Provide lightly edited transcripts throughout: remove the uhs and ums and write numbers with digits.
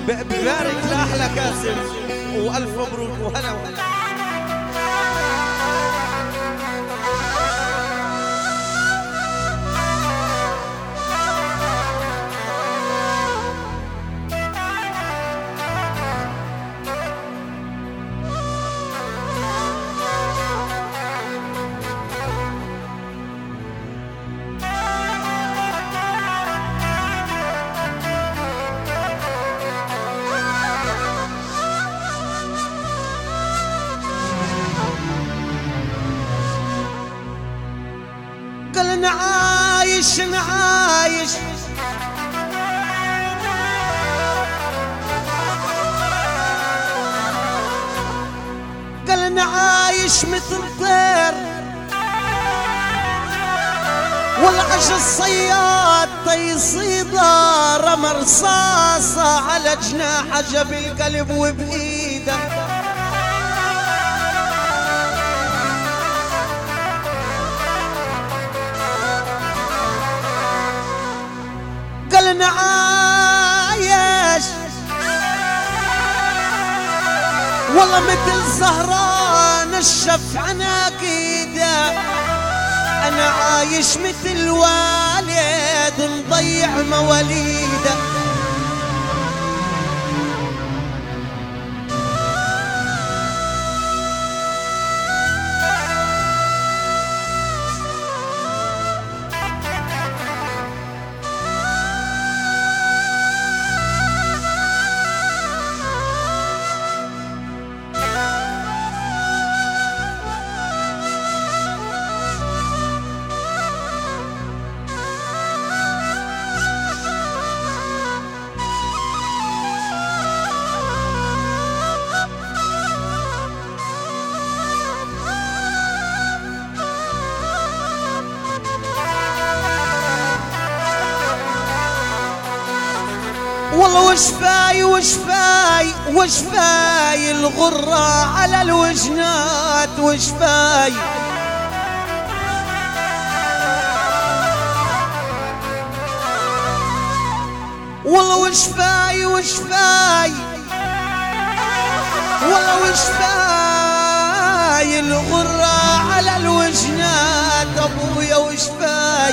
ببارك لأحلى كاسم وألف مبروك وهلا وهلا. قال نعايش نعايش قال نعايش مثل طير والعش الصياد تيصيده رمى رصاصه على جناحه جاب القلب وبايده قال نعايش والله مثل زهران الشف عناقيده انا عايش مثل والد مضيع مواليده والله وشفاي وشفاي وشفاي الغرة على الوجنات وشفاي والله وشفاي وشفاي والله وشفاي الغرة على الوجنات ابويا وشفاي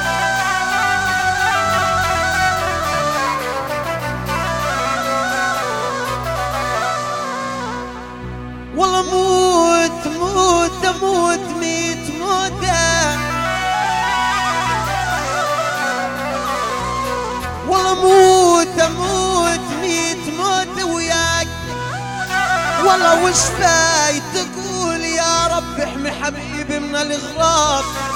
والله موت موت موت ميت موتة والله موت موت ميت موتة وياك والله وشفاي تقول يا رب احمي حبيبي من الإغراق